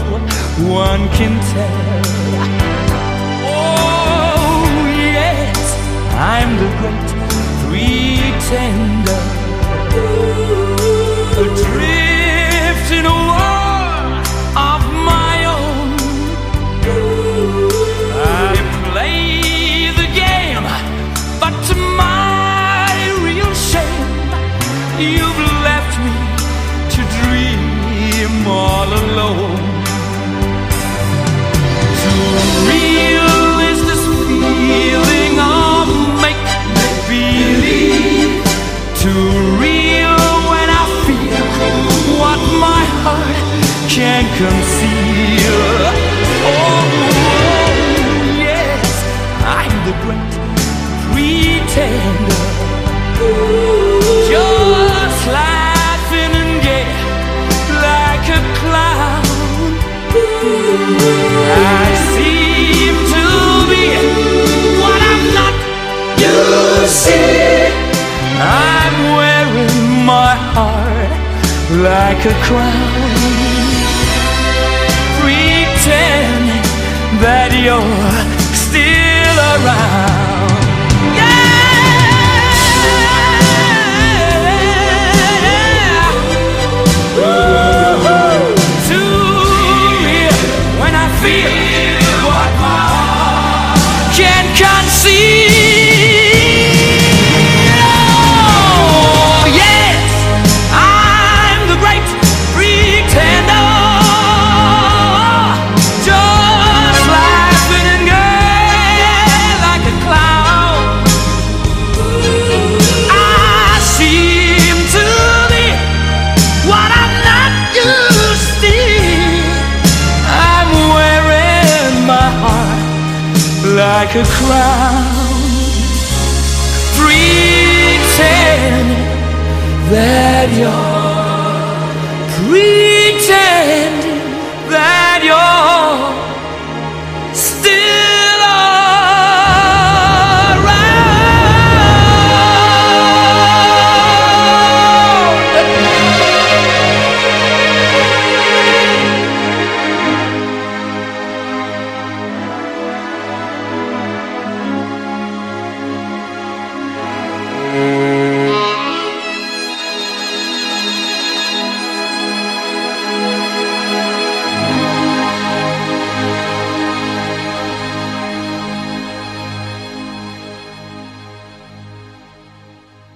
one can tell. Oh yes, I'm the great pretender, adrift in a world of my own. I play the game, but to my real shame, you've left me to dream all alone. Too real is this feeling of make-believe. Too real when I feel what my heart can't conceal. Oh yes, I'm the great pretender, just laughing and gay like a clown. I seem to be what I'm not. You see, I'm wearing my heart like a crown, pretending that you're still around. Like a crown, pretend that you're pretend.